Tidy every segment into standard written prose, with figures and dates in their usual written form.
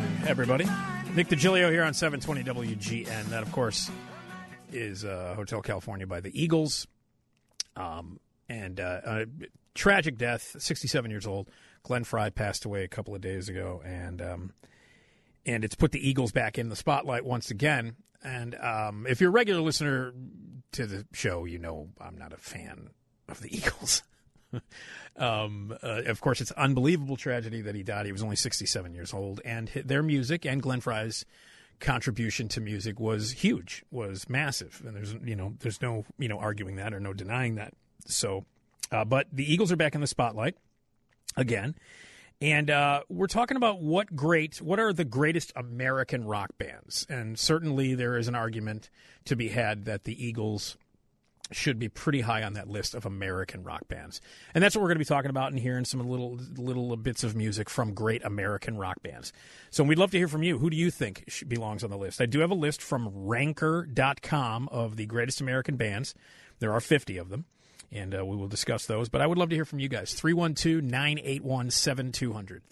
everybody. Nick DiGilio here on 720 WGN. That, of course, is Hotel California by the Eagles. A tragic death, 67 years old. Glenn Frey passed away a couple of days ago, and it's put the Eagles back in the spotlight once again. And if you're a regular listener to the show, you know I'm not a fan of the Eagles. Of course, it's an unbelievable tragedy that he died. He was only 67 years old, and their music and Glenn Frey's contribution to music was huge, was massive, and there's no arguing that or no denying that. So, but the Eagles are back in the spotlight again, and we're talking about what are the greatest American rock bands, and certainly there is an argument to be had that the Eagles should be pretty high on that list of American rock bands. And that's what we're going to be talking about and hearing some little bits of music from great American rock bands. So we'd love to hear from you. Who do you think belongs on the list? I do have a list from Ranker.com of the greatest American bands. There are 50 of them, and we will discuss those. But I would love to hear from you guys. 312-981-7200.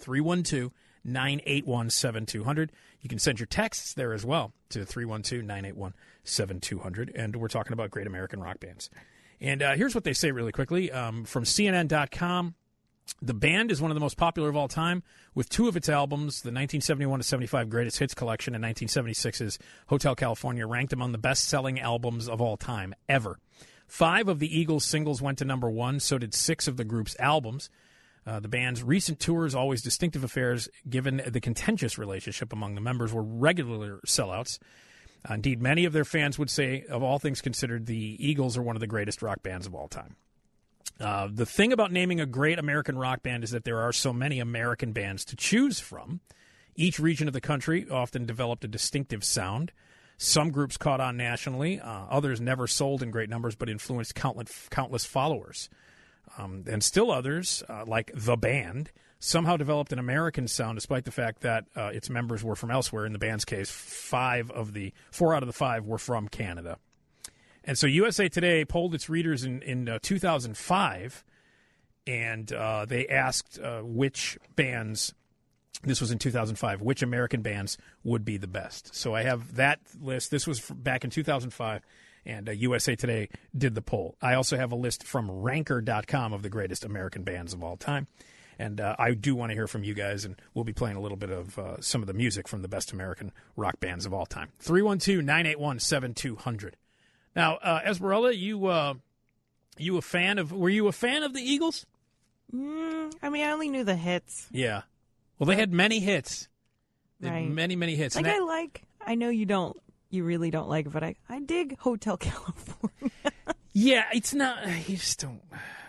312-981-7200. You can send your texts there as well to 312-981-7200. And we're talking about great American rock bands. And here's what they say really quickly. From CNN.com, the band is one of the most popular of all time with two of its albums, the 1971-75 Greatest Hits Collection and 1976's Hotel California, ranked among the best-selling albums of all time, ever. 5 of the Eagles' singles went to number 1, so did 6 of the group's albums. The band's recent tours, always distinctive affairs, given the contentious relationship among the members, were regular sellouts. Indeed, many of their fans would say, of all things considered, the Eagles are one of the greatest rock bands of all time. The thing about naming a great American rock band is that there are so many American bands to choose from. Each region of the country often developed a distinctive sound. Some groups caught on nationally. Others never sold in great numbers but influenced countless followers. And still others, like The Band, somehow developed an American sound despite the fact that its members were from elsewhere. In the band's case, 4 out of the 5 were from Canada. And so USA Today polled its readers in 2005, and they asked which bands, this was in 2005, which American bands would be the best. So I have that list. This was back in 2005. And USA Today did the poll. I also have a list from Ranker.com of the greatest American bands of all time. And I do want to hear from you guys, and we'll be playing a little bit of some of the music from the best American rock bands of all time. 312-981-7200. Now, Esmeralda, were you a fan of the Eagles? I only knew the hits. Yeah. Well, they had many hits. Right. Many hits. I know you don't. You really don't like it, but I dig Hotel California. Yeah, it's not. You just don't.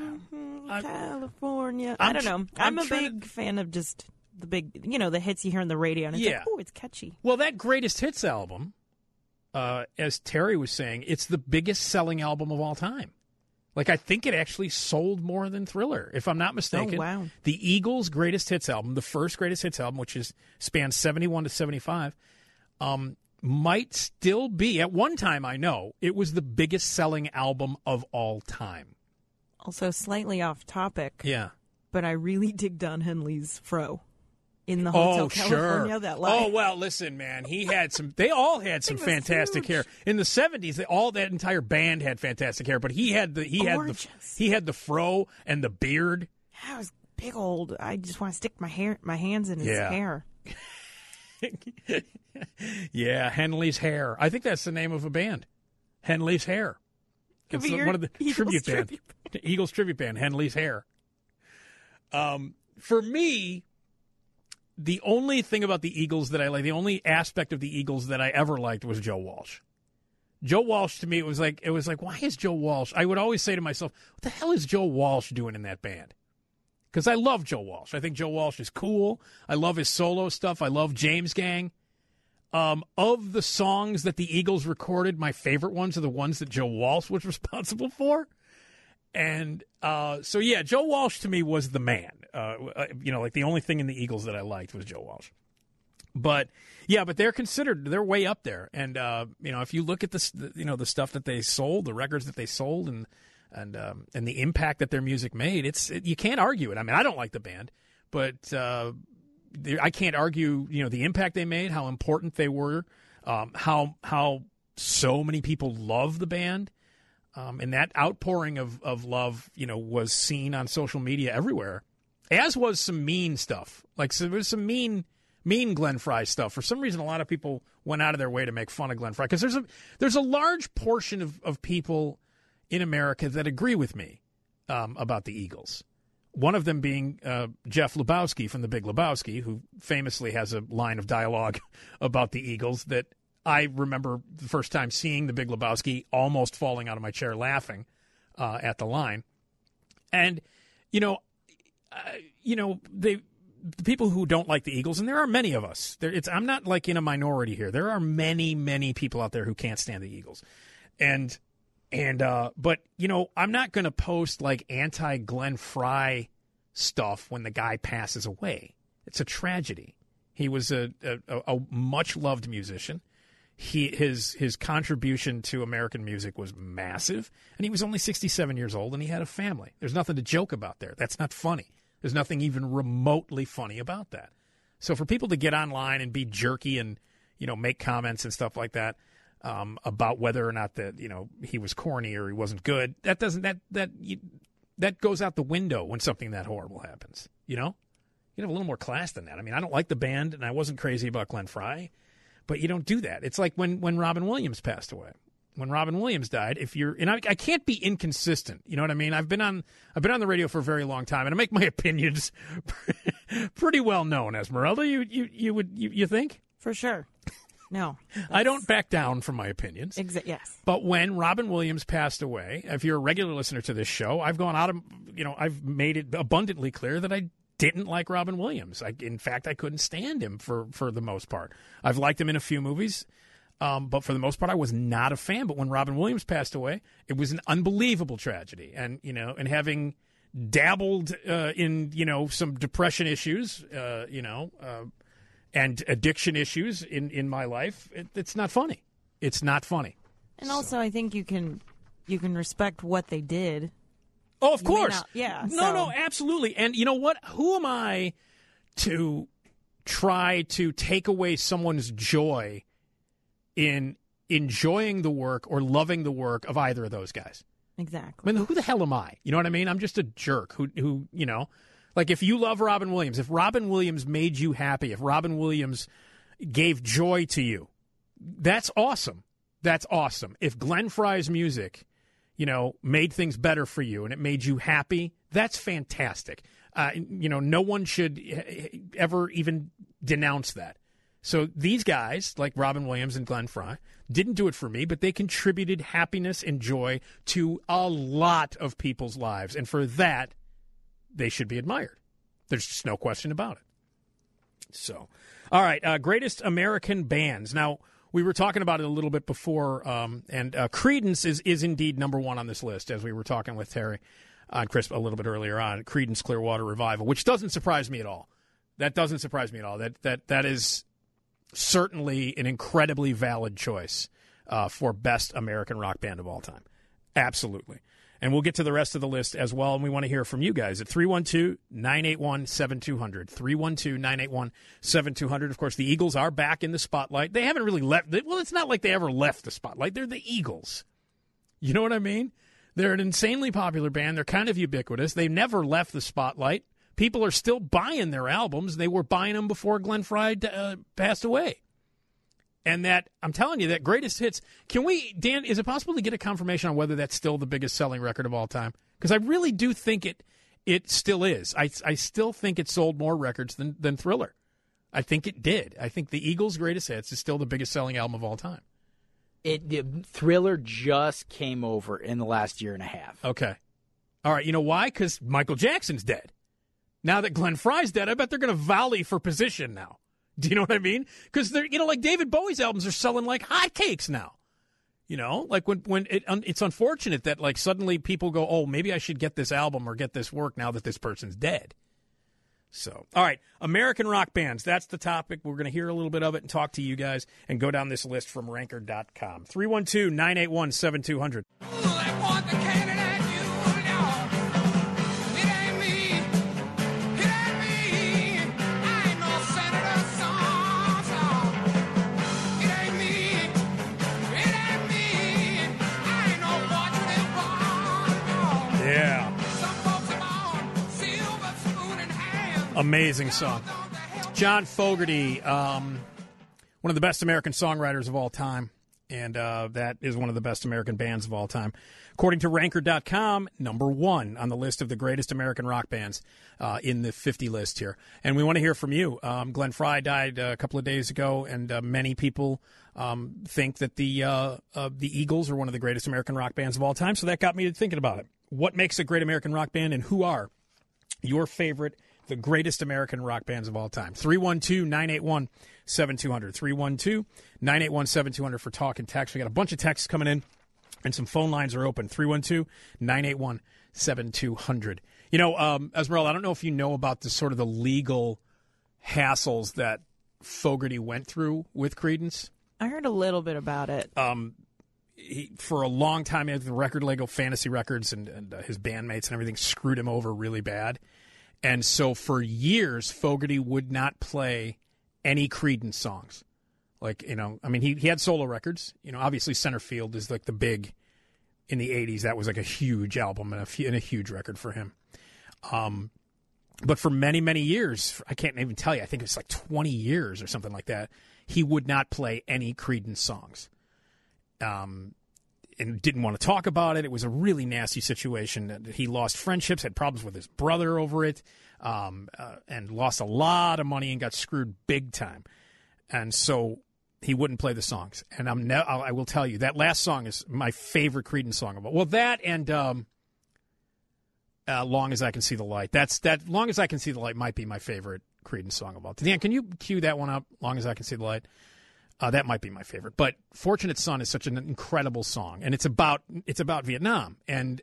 California. I don't know. I'm a big fan of just the big, the hits you hear on the radio, and it's like, oh, it's catchy. Well, that Greatest Hits album, as Terry was saying, it's the biggest selling album of all time. Like, I think it actually sold more than Thriller, if I'm not mistaken. Oh, wow. The Eagles' Greatest Hits album, the first Greatest Hits album, which spans 71 to 75, might still be, at one time I know, it was the biggest selling album of all time. Also, slightly off topic. Yeah. But I really dig Don Henley's fro in the Hotel California. Sure. That live. Oh, well, listen, man. They all had some fantastic hair. In the 70s, that entire band had fantastic hair, but he had the fro and the beard. That was big old. I just want to stick my hands in his hair. Yeah, Henley's Hair. I think that's the name of a band. Henley's Hair. It's one of the tribute band. Eagles tribute band, Henley's Hair. For me, the only thing about the Eagles that I like, the only aspect of the Eagles that I ever liked was Joe Walsh. Joe Walsh, to me, it was like, why is Joe Walsh? I would always say to myself, what the hell is Joe Walsh doing in that band? Because I love Joe Walsh. I think Joe Walsh is cool. I love his solo stuff. I love James Gang. Of the songs that the Eagles recorded, my favorite ones are the ones that Joe Walsh was responsible for. And Joe Walsh to me was the man. Like the only thing in the Eagles that I liked was Joe Walsh. But they're way up there. And if you look at the stuff that they sold, the records that they sold, and the impact that their music made, you can't argue it. I mean, I don't like the band, but I can't argue, the impact they made, how important they were, how so many people love the band. And that outpouring of love, was seen on social media everywhere, as was some mean stuff. Like, so there was some mean Glenn Frey stuff. For some reason, a lot of people went out of their way to make fun of Glenn Frey, because there's a large portion of people in America that agree with me about the Eagles. One of them being Jeff Lebowski from The Big Lebowski, who famously has a line of dialogue about the Eagles that I remember the first time seeing The Big Lebowski almost falling out of my chair laughing at the line. And, the people who don't like the Eagles, and there are many of us. I'm not like in a minority here. There are many, many people out there who can't stand the Eagles. But I'm not going to post like anti-Glenn Frey stuff when the guy passes away. It's a tragedy. He was a much-loved musician. His contribution to American music was massive, and he was only 67 years old, and he had a family. There's nothing to joke about there. That's not funny. There's nothing even remotely funny about that. So for people to get online and be jerky and, make comments and stuff like that about whether or not that, he was corny or he wasn't good, that goes out the window when something that horrible happens. You have a little more class than that. I mean, I don't like the band, and I wasn't crazy about Glenn Frey, but you don't do that. It's like when Robin Williams passed away. When Robin Williams died, I can't be inconsistent. You know what I mean? I've been on the radio for a very long time, and I make my opinions pretty well known. Esmeralda, you think? For sure. No, I don't back down from my opinions. Yes. But when Robin Williams passed away, if you're a regular listener to this show, I've gone out of, I've made it abundantly clear that I didn't like Robin Williams. In fact, I couldn't stand him for the most part. I've liked him in a few movies. But for the most part, I was not a fan. But when Robin Williams passed away, it was an unbelievable tragedy. And, and having dabbled in, some depression issues, and addiction issues in my life, it's not funny. It's not funny. And also, I think you can respect what they did. Oh, of course. No, absolutely. And you know what? Who am I to try to take away someone's joy in enjoying the work or loving the work of either of those guys? Exactly. I mean, who the hell am I? You know what I mean? I'm just a jerk who like if you love Robin Williams, if Robin Williams made you happy, if Robin Williams gave joy to you, that's awesome. That's awesome. If Glenn Frey's music, made things better for you and it made you happy, that's fantastic. No one should ever even denounce that. So these guys, like Robin Williams and Glenn Frey, didn't do it for me, but they contributed happiness and joy to a lot of people's lives. And for that, they should be admired. There's just no question about it. So, all right, greatest American bands. Now, we were talking about it a little bit before, and Creedence is indeed number one on this list, as we were talking with Terry and Chris a little bit earlier on. Creedence Clearwater Revival, which doesn't surprise me at all. That doesn't surprise me at all. That is certainly an incredibly valid choice for best American rock band of all time. Absolutely. And we'll get to the rest of the list as well, and we want to hear from you guys at 312-981-7200. 312-981-7200. Of course, the Eagles are back in the spotlight. They haven't really left. Well, it's not like they ever left the spotlight. They're the Eagles. You know what I mean? They're an insanely popular band. They're kind of ubiquitous. They never left the spotlight. People are still buying their albums. They were buying them before Glenn Frey passed away. And that, I'm telling you, that greatest hits. Can we, Dan, is it possible to get a confirmation on whether that's still the biggest selling record of all time? Because I really do think it still is. I still think it sold more records than Thriller. I think it did. I think the Eagles' greatest hits is still the biggest selling album of all time. Thriller just came over in the last year and a half. Okay. All right. You know why? Because Michael Jackson's dead. Now that Glenn Frey's dead, I bet they're going to volley for position now. Do you know what I mean? Because they're, like David Bowie's albums are selling like hotcakes now. Like when it's unfortunate that like suddenly people go, oh, maybe I should get this album or get this work now that this person's dead. So, all right, American rock bands. That's the topic. We're going to hear a little bit of it and talk to you guys and go down this list from Ranker.com. 312-981-7200. Amazing song. John Fogerty, one of the best American songwriters of all time, and that is one of the best American bands of all time. According to Ranker.com, number 1 on the list of the greatest American rock bands in the 50 list here. And we want to hear from you. Glenn Frey died a couple of days ago, and many people think that the Eagles are one of the greatest American rock bands of all time, so that got me to thinking about it. What makes a great American rock band, and who are your favorite, the greatest American rock bands of all time? 312-981-7200. 312-981-7200 for talk and text. We got a bunch of texts coming in, and some phone lines are open. 312-981-7200. You know, Esmeralda, I don't know if you know about the sort of the legal hassles that Fogerty went through with Creedence. I heard a little bit about it. For a long time, the record label, Fantasy Records, and his bandmates and everything screwed him over really bad. And so for years, Fogerty would not play any Creedence songs. Like, you know, I mean, he had solo records. You know, obviously Center Field is like the big, in the 80s, that was like a huge album and a huge record for him. But for many, many years, I can't even tell you, I think it was like 20 years or something like that, he would not play any Creedence songs. And didn't want to talk about it. It was a really nasty situation. He lost friendships, had problems with his brother over it, and lost a lot of money and got screwed big time. And so he wouldn't play the songs. And I will tell you, that last song is my favorite Creedence song of all. Well, that and Long As I Can See the Light. That Long As I Can See the Light might be my favorite Creedence song of all. Dan, can you cue that one up? Long As I Can See the Light. That might be my favorite. But Fortunate Son is such an incredible song, and it's about Vietnam. And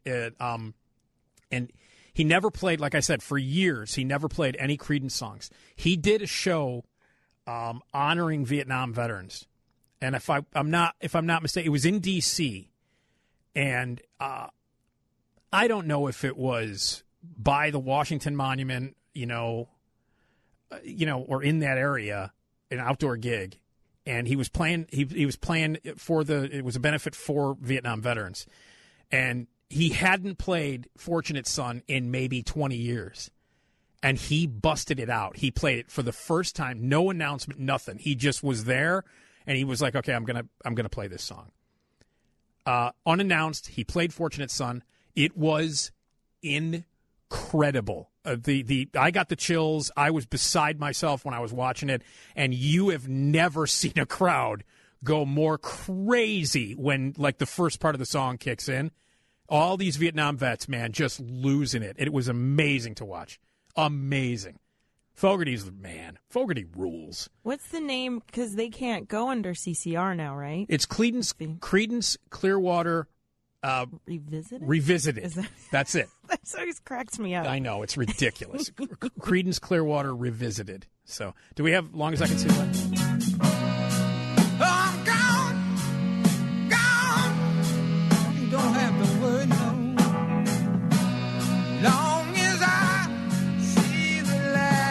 he never played, like I said, for years, he never played any Creedence songs. He did a show honoring Vietnam veterans. And if I'm not mistaken, it was in D.C. And I don't know if it was by the Washington Monument, or in that area, an outdoor gig. And he was playing. He was playing it was a benefit for Vietnam veterans, and he hadn't played "Fortunate Son" in maybe 20 years, and he busted it out. He played it for the first time, no announcement, nothing. He just was there, and he was like, "Okay, I'm gonna play this song." Unannounced, he played "Fortunate Son." It was incredible. I got the chills. I was beside myself when I was watching it, and you have never seen a crowd go more crazy when, like, the first part of the song kicks in. All these Vietnam vets, man, just losing it. It was amazing to watch. Amazing. Fogerty's the man. Fogerty rules. What's the name? Because they can't go under CCR now, right? It's Creedence Clearwater Revisited. That's it. That always cracks me up. I know, it's ridiculous. Creedence Clearwater Revisited. So, do we have Long As I Can See the Light? I'm gone. You don't have to worry, no. Long as I see the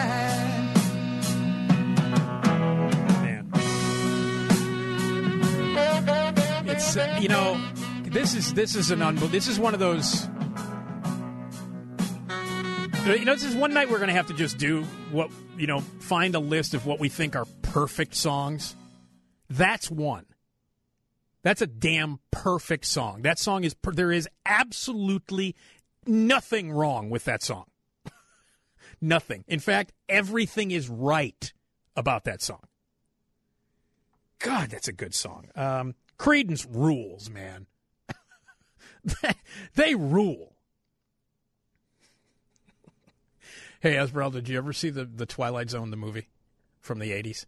light. Man. It's, This is one of those. This is one night we're going to have to just do find a list of what we think are perfect songs. That's one. That's a damn perfect song. That song is. There is absolutely nothing wrong with that song. Nothing. In fact, everything is right about that song. God, that's a good song. Creedence rules, man. They rule. Hey, Esmeralda, did you ever see the Twilight Zone, the movie from the 80s?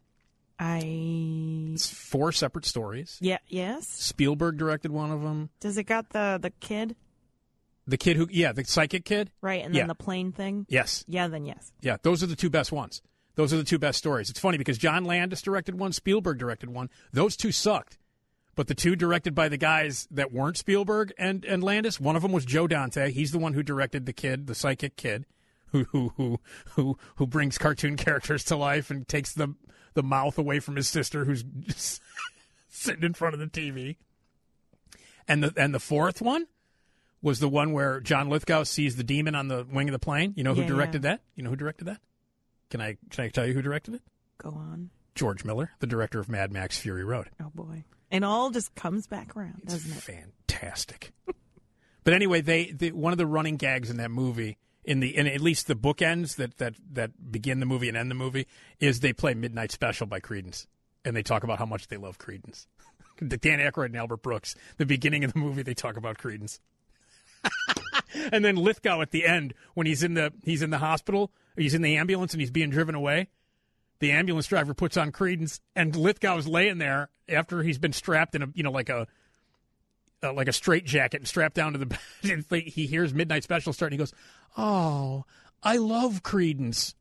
It's 4 separate stories. Yeah. Yes. Spielberg directed one of them. Does it got the kid? The kid the psychic kid? Right, and then the plane thing? Yes. Yeah, then yes. Yeah, those are the 2 best ones. Those are the 2 best stories. It's funny because John Landis directed one, Spielberg directed one. Those 2 sucked. But the 2 directed by the guys that weren't Spielberg and Landis, one of them was Joe Dante. He's the one who directed the kid, the psychic kid, who brings cartoon characters to life and takes the mouth away from his sister, who's just sitting in front of the TV. And the 4th one was the one where John Lithgow sees the demon on the wing of the plane. You know who directed that? You know who directed that? Can I tell you who directed it? Go on. George Miller, the director of Mad Max Fury Road. Oh, boy. And all just comes back around, It's doesn't it? fantastic. But anyway, they one of the running gags in that movie, in at least the bookends that begin the movie and end the movie, is they play Midnight Special by Creedence. And they talk about how much they love Creedence. Dan Aykroyd and Albert Brooks. The beginning of the movie, they talk about Creedence. And then Lithgow at the end, when he's in the hospital, he's in the ambulance and he's being driven away. The ambulance driver puts on Creedence, and Lithgow's laying there after he's been strapped in like a straitjacket and strapped down to the bed. And he hears Midnight Special start, and he goes, "Oh, I love Creedence."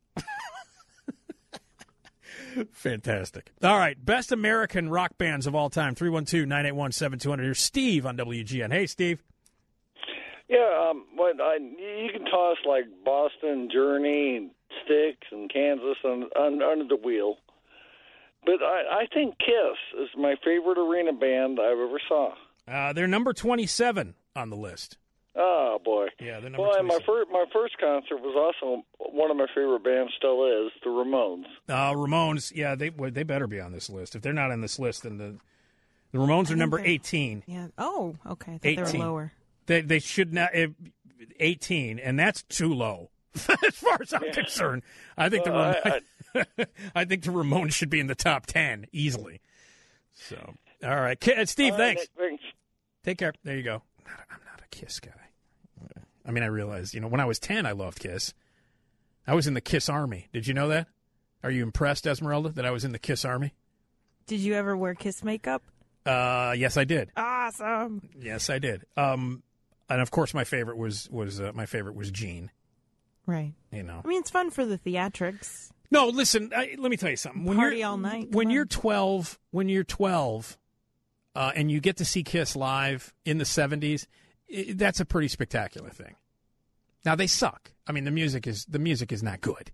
Fantastic. All right, best American rock bands of all time. 312-981-7200. Here's Steve on WGN. Hey, Steve. Yeah, you can toss like Boston, Journey, Styx, and Kansas under the wheel. But I think Kiss is my favorite arena band I've ever saw. They're number 27 on the list. Oh, boy. Yeah, they're number 27. My first concert was also one of my favorite bands, still is, the Ramones. Ramones, yeah, they better be on this list. If they're not on this list, then the Ramones are number 18. Yeah. Oh, okay. I thought 18. they were lower. They should not 18, and that's too low as far as I'm concerned. I think I think the Ramones should be in the top 10 easily. So, all right, Steve, thanks. Thanks. Take care. There you go. I'm not a Kiss guy. I mean, I realized, when I was 10, I loved Kiss. I was in the Kiss Army. Did you know that? Are you impressed, Esmeralda, that I was in the Kiss Army? Did you ever wear Kiss makeup? Yes, I did. Awesome. Yes, I did. And of course, my favorite was Gene. Right. I mean, it's fun for the theatrics. No, listen. Let me tell you something. Party all night. When you're 12, and you get to see Kiss live in the 70s, that's a pretty spectacular thing. Now they suck. I mean, the music is not good.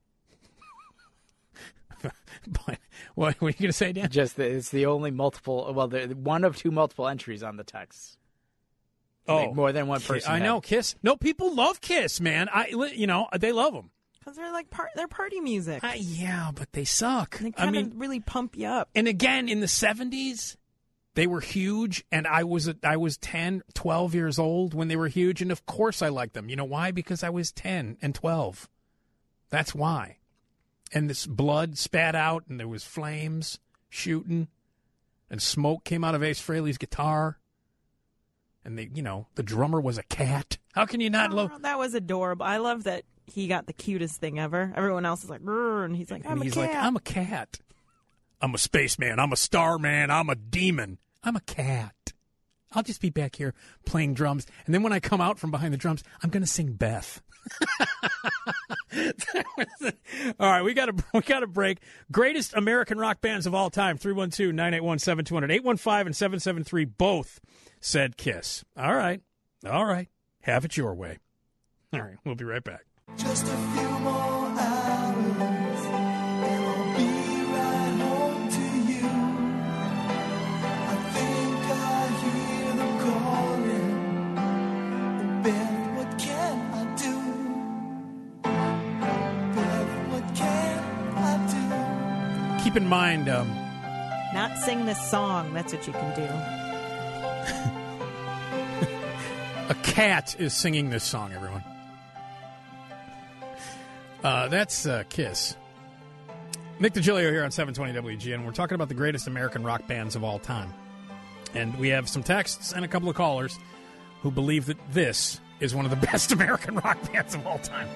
But what are you going to say, Dan? Just that it's the only multiple. Well, one of two multiple entries on the text. Like more than one person. I know Kiss. No, people love Kiss, man. They love them because they're like they're party music. Yeah, but they suck. They kind of really pump you up. And again, in the 70s, they were huge, and I was 10, 12 years old when they were huge, and of course I liked them. You know why? Because I was 10 and 12. That's why. And this blood spat out, and there was flames shooting, and smoke came out of Ace Frehley's guitar. And the drummer was a cat. How can you not love? That was adorable. I love that he got the cutest thing ever. Everyone else is like, and he's like, I'm a cat. Like, I'm a cat. I'm a spaceman. I'm a starman. I'm a demon. I'm a cat. I'll just be back here playing drums. And then when I come out from behind the drums, I'm going to sing Beth. All right, we got a break. Greatest American rock bands of all time, 312-981-7200. 815 and 773 both said Kiss. All right. Have it your way. All right, we'll be right back. Just a few more hours, and I'll be right home to you. I think I hear them calling. Beth, what can I do? Beth, what can I do? Keep in mind, not sing this song. That's what you can do. A cat is singing this song, everyone. That's Kiss. Nick DiGilio here on 720 WGN. We're talking about the greatest American rock bands of all time. And we have some texts and a couple of callers who believe that this is one of the best American rock bands of all time.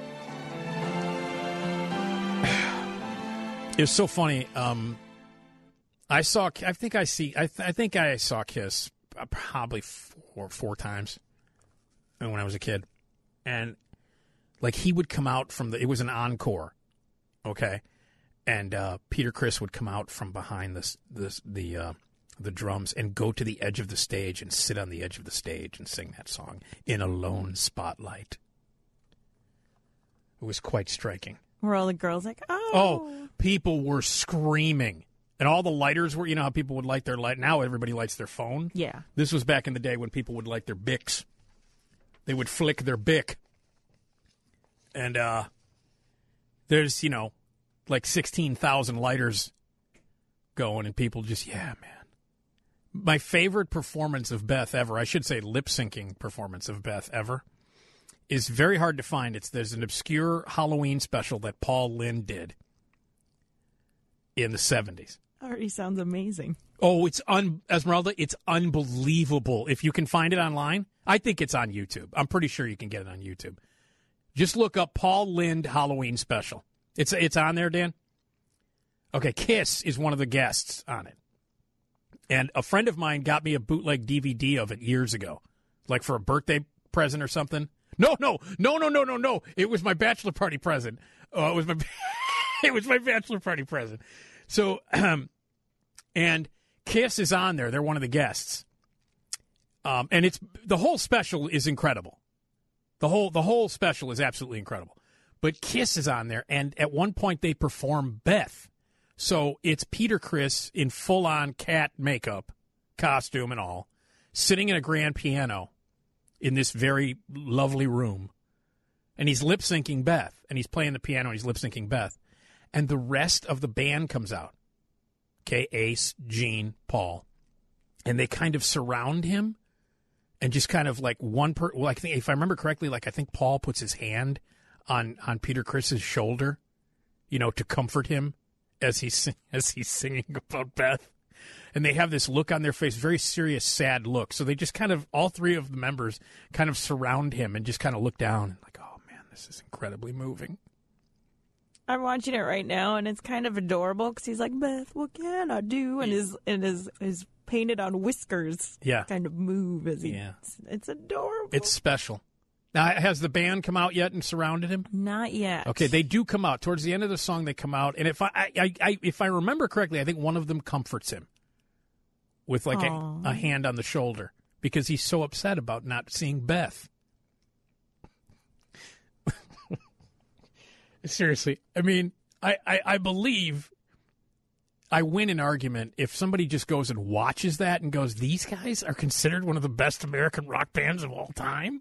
It was so funny. I think I saw Kiss probably four times when I was a kid. And like he would come out from it was an encore, okay? And Peter Criss would come out from behind the drums and go to the edge of the stage and sit on the edge of the stage and sing that song in a lone spotlight. It was quite striking. Were all the girls like, oh, people were screaming. And all the lighters were, how people would light their light. Now everybody lights their phone. Yeah. This was back in the day when people would light their Bics. They would flick their Bic. And there's, like 16,000 lighters going, and people just, yeah, man. My favorite performance of Beth ever, I should say lip-syncing performance of Beth ever, is very hard to find. There's an obscure Halloween special that Paul Lynde did in the 70s. Already sounds amazing. Oh, it's Esmeralda, it's unbelievable. If you can find it online, I think it's on YouTube. I'm pretty sure you can get it on YouTube. Just look up Paul Lynde Halloween special. It's on there, Dan? Okay, Kiss is one of the guests on it. And a friend of mine got me a bootleg DVD of it years ago, like for a birthday present or something. No. It was my bachelor party present. It was my bachelor party present. So, and Kiss is on there. They're one of the guests. And the whole special is incredible. The whole special is absolutely incredible. But Kiss is on there, and at one point they perform Beth. So it's Peter Criss in full-on cat makeup, costume and all, sitting at a grand piano in this very lovely room. And he's lip-syncing Beth, and he's playing the piano, and he's lip-syncing Beth. And the rest of the band comes out. Okay, Ace, Gene, Paul. And they kind of surround him, and just kind of like I think, if I remember correctly, I think Paul puts his hand on Peter Criss's shoulder, to comfort him as he's singing about Beth. And they have this look on their face, very serious, sad look. So they just kind of, all three of the members kind of surround him and just kind of look down like, oh, man, this is incredibly moving. I'm watching it right now, and it's kind of adorable because he's like, Beth, what can I do? And his painted on whiskers kind of move as it's adorable. It's special. Now, has the band come out yet and surrounded him? Not yet. Okay, they do come out. Towards the end of the song, they come out. And if I remember correctly, I think one of them comforts him with like a hand on the shoulder because he's so upset about not seeing Beth. Seriously. I mean, I believe I win an argument if somebody just goes and watches that and goes, these guys are considered one of the best American rock bands of all time?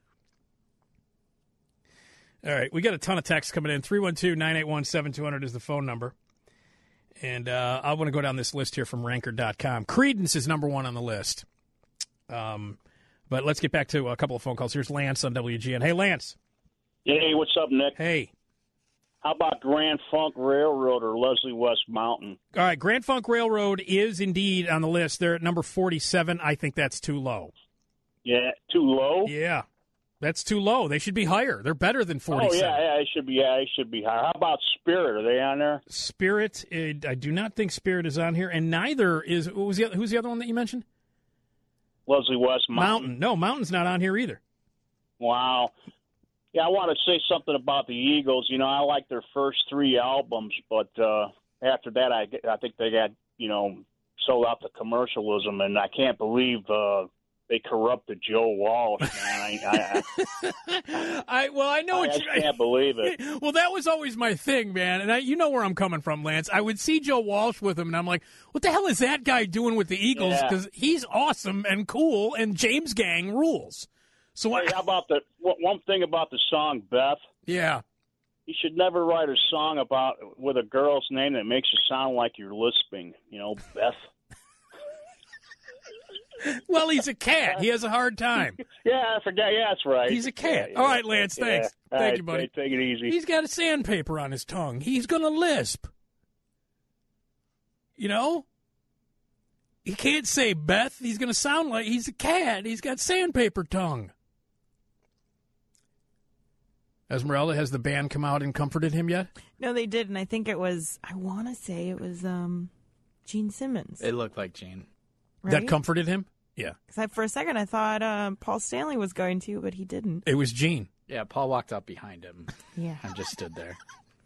All right, we got a ton of texts coming in. 312-981-7200 is the phone number. And I want to go down this list here from Ranker.com. Creedence is number one on the list. But let's get back to a couple of phone calls. Here's Lance on WGN. Hey, Lance. Hey, what's up, Nick? Hey. How about Grand Funk Railroad or Leslie West Mountain? All right, Grand Funk Railroad is indeed on the list. They're at number 47. I think that's too low. Yeah, too low? Yeah. That's too low. They should be higher. They're better than 47. Oh, yeah, it should be higher. How about Spirit? Are they on there? Spirit, I do not think Spirit is on here, and neither is, who's the other one that you mentioned? Leslie West Mountain. No, Mountain's not on here either. Wow. Yeah, I want to say something about the Eagles. I like their first three albums, but after that, I think they got, sold out to commercialism, and I can't believe they corrupted Joe Walsh, man. I know what I can't believe it. Well, that was always my thing, man. And you know where I'm coming from, Lance. I would see Joe Walsh with him, and I'm like, what the hell is that guy doing with the Eagles? Because he's awesome and cool, and James Gang rules. So hey, how about one thing about the song, Beth? Yeah. You should never write a song with a girl's name that makes you sound like you're lisping. Beth. Well, he's a cat. He has a hard time. Yeah, I forgot. Yeah, that's right. He's a cat. Yeah. All right, Lance, thanks. Yeah. Thank you, buddy. Take it easy. He's got a sandpaper on his tongue. He's going to lisp. He can't say Beth. He's going to sound like he's a cat. He's got sandpaper tongue. Esmeralda, has the band come out and comforted him yet? No, they didn't. I think I want to say it was Gene Simmons. It looked like Gene. Right? That comforted him? Yeah. Because for a second I thought Paul Stanley was going to, but he didn't. It was Gene. Yeah, Paul walked up behind him. Yeah. And just stood there.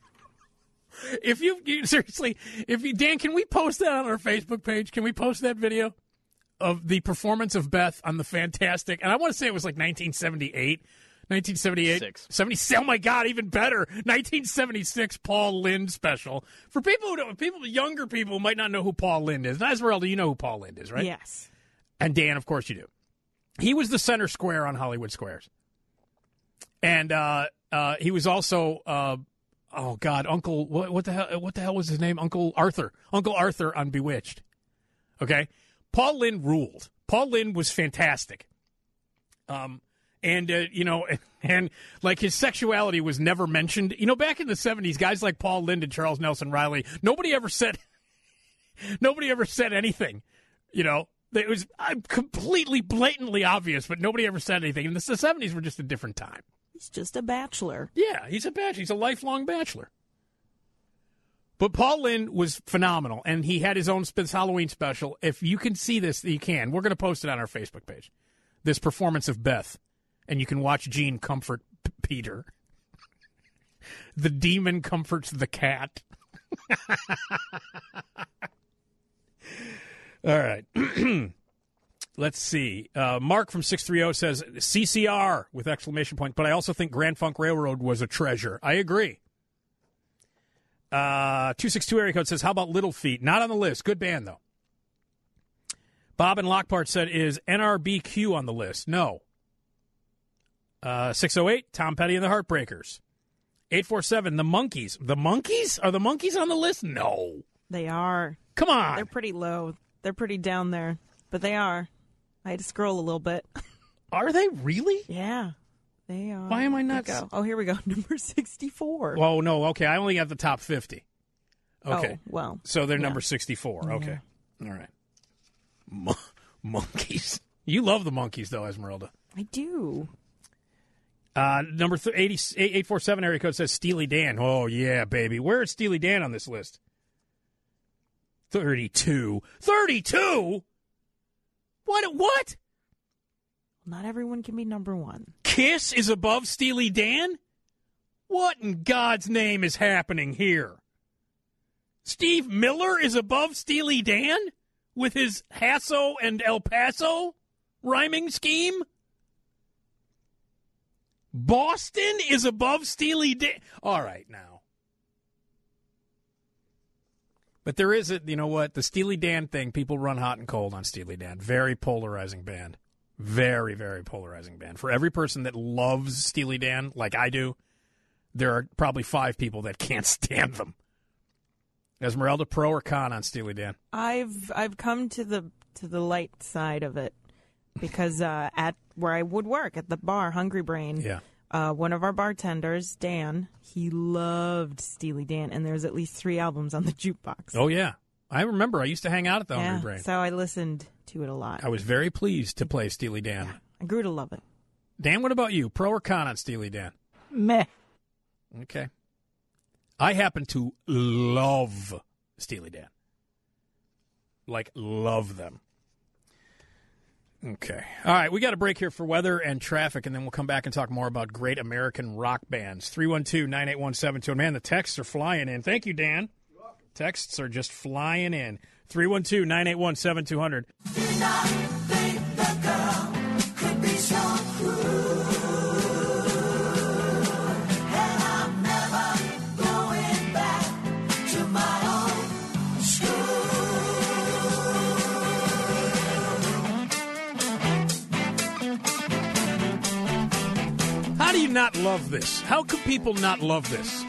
Seriously, Dan, can we post that on our Facebook page? Can we post that video of the performance of Beth on the fantastic, and I want to say it was like 1978. 1978, oh my God, even better. 1976 Paul Lynde special. For younger people who might not know who Paul Lynde is. And Esmeralda, you know who Paul Lynde is, right? Yes. And Dan, of course you do. He was the center square on Hollywood Squares. And he was also oh God, Uncle, what the hell was his name? Uncle Arthur on Bewitched. Okay, Paul Lynde ruled. Paul Lynde was fantastic. And like his sexuality was never mentioned. You know, back in the 70s, guys like Paul Lynde and Charles Nelson Riley, nobody ever said anything. You know, it was completely blatantly obvious, but nobody ever said anything. And the 70s were just a different time. He's just a bachelor. Yeah, he's a bachelor. He's a lifelong bachelor. But Paul Lynde was phenomenal, and he had his own Halloween special. If you can see this, you can. We're going to post it on our Facebook page. This performance of Beth. And you can watch Gene comfort Peter. The demon comforts the cat. All right. Let's see. Mark from 630 says, CCR with exclamation point, but I also think Grand Funk Railroad was a treasure. I agree. 262 area code says, how about Little Feat? Not on the list. Good band, though. Bob in Lockport said, is NRBQ on the list? No. 608, Tom Petty and the Heartbreakers. 847, the Monkees. The Monkees? Are the Monkees on the list? No. They are. Come on. They're pretty low. They're pretty down there. But they are. I had to scroll a little bit. Are they really? Yeah. They are. Why am I not? Oh, here we go. Number 64. Oh, no. Okay. I only got the top 50. Okay. Oh, well. So they're number 64. Okay. All right. Monkees. You love the Monkees, though, Esmeralda. I do. Number 847 area code says Steely Dan. Oh, yeah, baby. Where is Steely Dan on this list? 32. 32? What? Not everyone can be number one. Kiss is above Steely Dan? What in God's name is happening here? Steve Miller is above Steely Dan with his Hasso and El Paso rhyming scheme? Boston is above Steely Dan. All right, now. But there is you know what? The Steely Dan thing, people run hot and cold on Steely Dan. Very polarizing band. Very, very polarizing band. For every person that loves Steely Dan, like I do, there are probably 5 people that can't stand them. Esmeralda, pro or con on Steely Dan? I've come to the light side of it. Because at where I would work, at the bar, Hungry Brain, one of our bartenders, Dan, he loved Steely Dan, and there's at least 3 albums on the jukebox. Oh, yeah. I remember. I used to hang out at the Hungry Brain. So I listened to it a lot. I was very pleased to play Steely Dan. Yeah, I grew to love it. Dan, what about you? Pro or con on Steely Dan? Meh. Okay. I happen to love Steely Dan. Like, love them. Okay. All right, we got a break here for weather and traffic, and then we'll come back and talk more about great American rock bands. 312-981-7200. Man, the texts are flying in. Thank you, Dan. You're welcome. Texts are just flying in. 312-981-7200. Did not think the girl could be so cruel. And I'm never going back to my old school. How do you not love this? How could people not love this?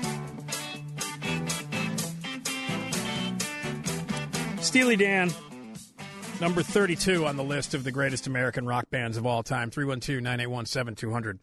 Steely Dan, number 32 on the list of the greatest American rock bands of all time. 312-981-7200.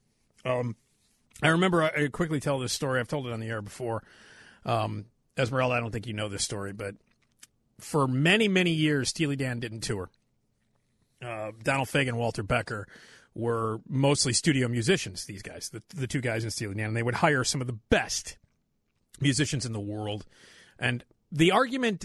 I remember, I quickly tell this story. I've told it on the air before. Esmeralda, I don't think you know this story, but for many, many years, Steely Dan didn't tour. Donald Fagen, Walter Becker were mostly studio musicians, these guys, the 2 guys in Steely Dan, and they would hire some of the best musicians in the world. And the argument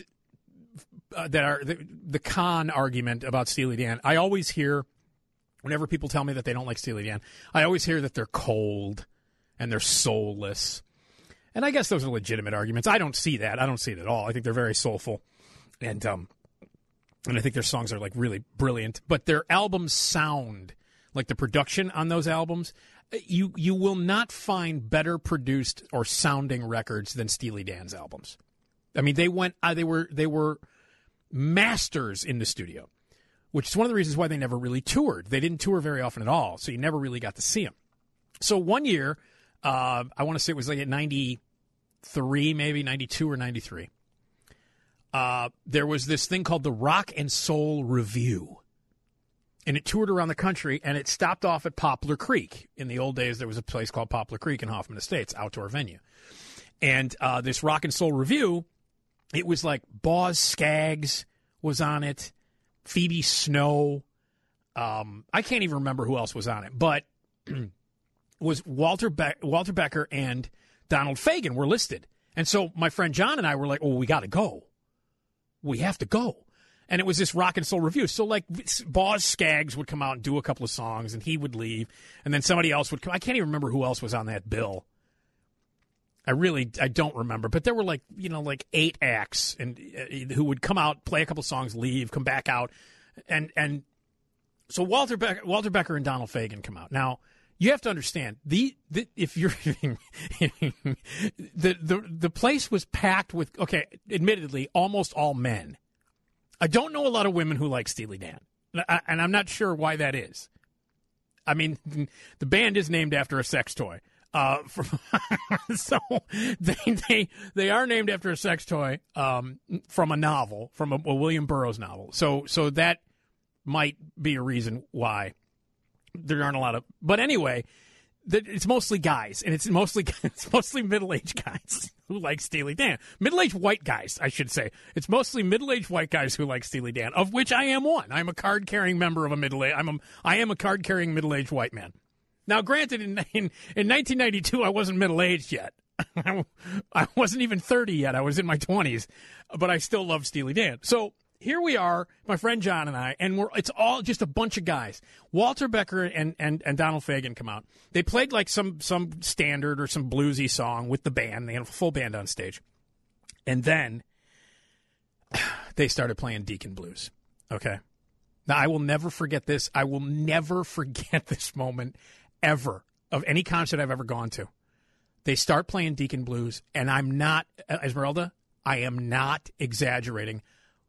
the con argument about Steely Dan, I always hear, whenever people tell me that they don't like Steely Dan, I always hear that they're cold and they're soulless. And I guess those are legitimate arguments. I don't see that. I don't see it at all. I think they're very soulful. And I think their songs are, like, really brilliant. But their albums sound, like the production on those albums, you will not find better produced or sounding records than Steely Dan's albums. I mean, they were masters in the studio, which is one of the reasons why they never really toured. They didn't tour very often at all, so you never really got to see them. So one year, I want to say it was like at 93, maybe 92 or 93. There was this thing called the Rock and Soul Review. And it toured around the country, and it stopped off at Poplar Creek. In the old days, there was a place called Poplar Creek in Hoffman Estates, outdoor venue. And this Rock and Soul Review, it was like Boz Scaggs was on it, Phoebe Snow. I can't even remember who else was on it, but was Walter Becker and Donald Fagen were listed. And so my friend John and I were like, oh, we got to go. We have to go. And it was this Rock and Soul Review. So, like, Boz Scaggs would come out and do a couple of songs, and he would leave. And then somebody else would come. I can't even remember who else was on that bill. I don't remember. But there were, like 8 acts and who would come out, play a couple of songs, leave, come back out. And so Walter Becker and Donald Fagen come out. Now, you have to understand, if you're the place was packed with, okay, admittedly, almost all men. I don't know a lot of women who like Steely Dan, and I'm not sure why that is. I mean, the band is named after a sex toy, so they are named after a sex toy from a novel, from a William Burroughs novel. So that might be a reason why there aren't a lot of. But anyway, it's mostly guys, and it's mostly middle-aged guys who like Steely Dan. Middle-aged white guys, I should say. It's mostly middle-aged white guys who like Steely Dan, of which I am one. I'm a card-carrying member of I am a card-carrying middle-aged white man. Now, granted, in 1992, I wasn't middle-aged yet. I wasn't even 30 yet. I was in my 20s, but I still love Steely Dan. So here we are, my friend John and I, and it's all just a bunch of guys. Walter Becker and Donald Fagen come out. They played like some standard or some bluesy song with the band. They had a full band on stage. And then they started playing Deacon Blues. Okay? Now, I will never forget this. I will never forget this moment ever of any concert I've ever gone to. They start playing Deacon Blues, and I'm not, Esmeralda, I am not exaggerating.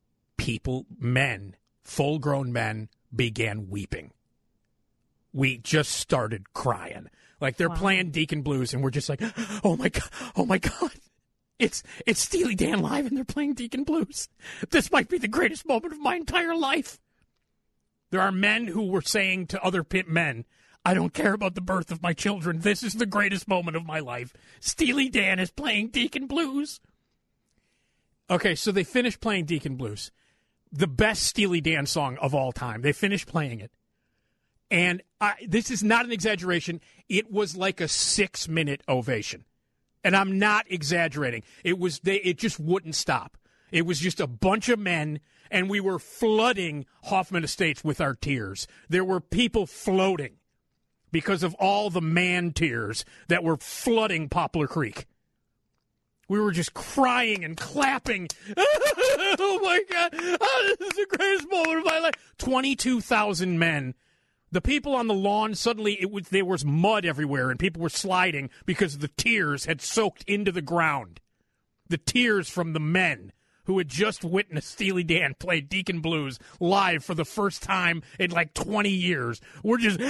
Full-grown men, began weeping. We just started crying. Like, they're playing Deacon Blues, and we're just like, oh, my God. It's Steely Dan live, and they're playing Deacon Blues. This might be the greatest moment of my entire life. There are men who were saying to other men, I don't care about the birth of my children. This is the greatest moment of my life. Steely Dan is playing Deacon Blues. Okay, so they finished playing Deacon Blues. The best Steely Dan song of all time. They finished playing it. And this is not an exaggeration. It was like a 6-minute ovation. And I'm not exaggerating. It just wouldn't stop. It was just a bunch of men, and we were flooding Hoffman Estates with our tears. There were people floating because of all the man tears that were flooding Poplar Creek. We were just crying and clapping. Oh, my God. Oh, this is the greatest moment of my life. 22,000 men. The people on the lawn, suddenly there was mud everywhere, and people were sliding because the tears had soaked into the ground. The tears from the men who had just witnessed Steely Dan play Deacon Blues live for the first time in like 20 years. We're just,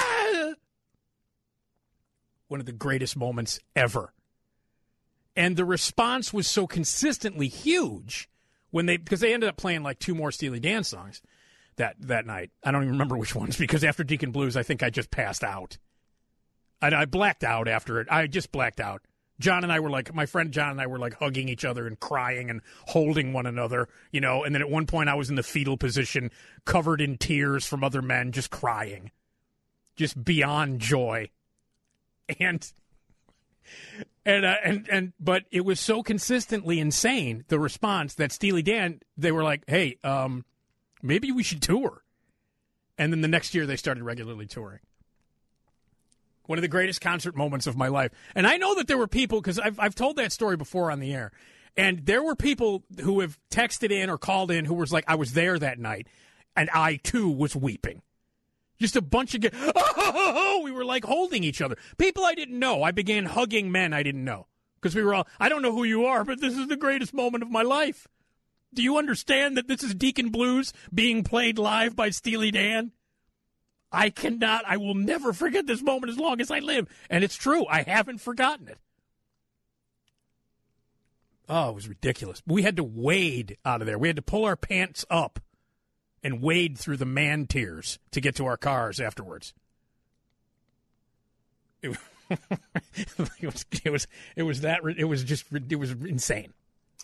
one of the greatest moments ever. And the response was so consistently huge because they ended up playing like 2 more Steely Dan songs that night. I don't even remember which ones, because after Deacon Blues, I think I just passed out. I blacked out after it. I just blacked out. My friend John and I were like hugging each other and crying and holding one another, and then at one point I was in the fetal position, covered in tears from other men, just crying, just beyond joy. But it was so consistently insane, the response, that Steely Dan, they were like, hey, maybe we should tour. And then the next year they started regularly touring. One of the greatest concert moments of my life. And I know that there were people, because I've told that story before on the air, and there were people who have texted in or called in who was like, I was there that night, and I, too, was weeping. Just a bunch of we were like holding each other. People I didn't know. I began hugging men I didn't know. Because we were all, I don't know who you are, but this is the greatest moment of my life. Do you understand that this is Deacon Blues being played live by Steely Dan? I will never forget this moment as long as I live. And it's true. I haven't forgotten it. Oh, it was ridiculous. We had to wade out of there. We had to pull our pants up and wade through the man tears to get to our cars afterwards. It was insane.